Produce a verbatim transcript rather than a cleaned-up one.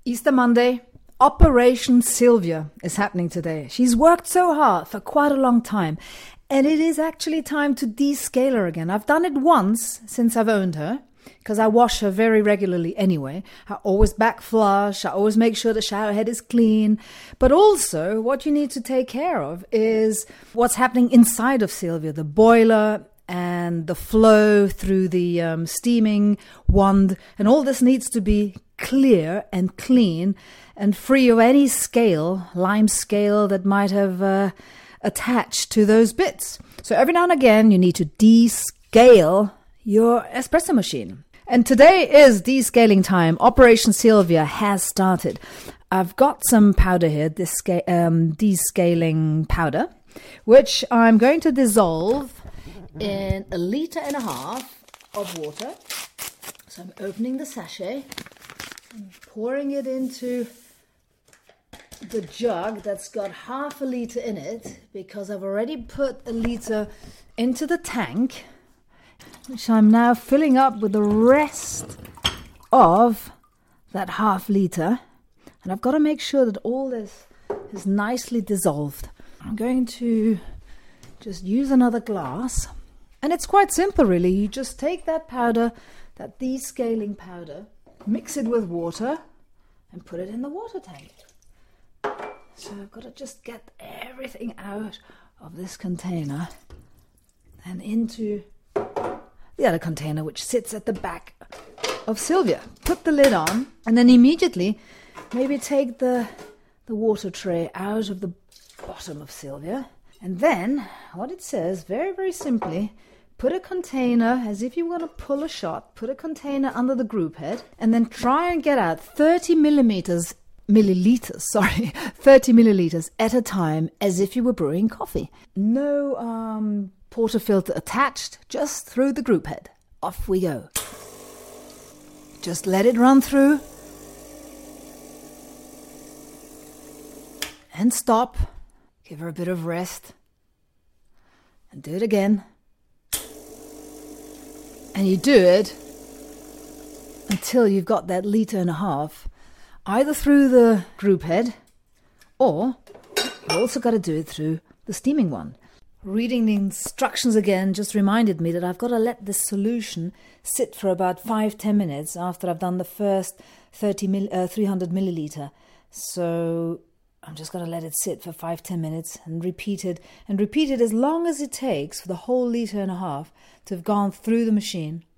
Easter Monday, Operation Sylvia is happening today. She's worked so hard for quite a long time, and it is actually time to descale her again. I've done it once since I've owned her, because I wash her very regularly anyway. I always back flush, I always make sure the shower head is clean. But also, what you need to take care of is what's happening inside of Sylvia, the boiler and the flow through the um, steaming wand, and all this needs to be clear and clean and free of any scale, lime scale that might have uh, attached to those bits. So every now and again you need to descale your espresso machine. And today is descaling time. Operation Sylvia has started. I've got some powder here, this um, descaling powder, which I'm going to dissolve in a litre and a half of water. So I'm opening the sachet and pouring it into the jug that's got half a litre in it, because I've already put a litre into the tank, which I'm now filling up with the rest of that half litre. And I've got to make sure that all this is nicely dissolved. I'm going to just use another glass. And it's quite simple, really. You just take that powder, that descaling powder, mix it with water, and put it in the water tank. So I've got to just get everything out of this container and into the other container, which sits at the back of Sylvia. Put the lid on, and then immediately maybe take the, the water tray out of the bottom of Sylvia. And then, what it says, very, very simply, put a container, as if you want to pull a shot, put a container under the group head, and then try and get out thirty millimeters, milliliters, sorry, thirty milliliters at a time, as if you were brewing coffee. No um, portafilter attached, just through the group head. Off we go. Just let it run through. And stop. Give her a bit of rest. And do it again. And you do it until you've got that litre and a half, either through the group head, or you also got to do it through the steaming one. Reading the instructions again just reminded me that I've got to let this solution sit for about five to ten minutes after I've done the first thirty mil, uh, three hundred milliliter. So I'm just going to let it sit for five to ten minutes and repeat it, and repeat it as long as it takes for the whole litre and a half to have gone through the machine.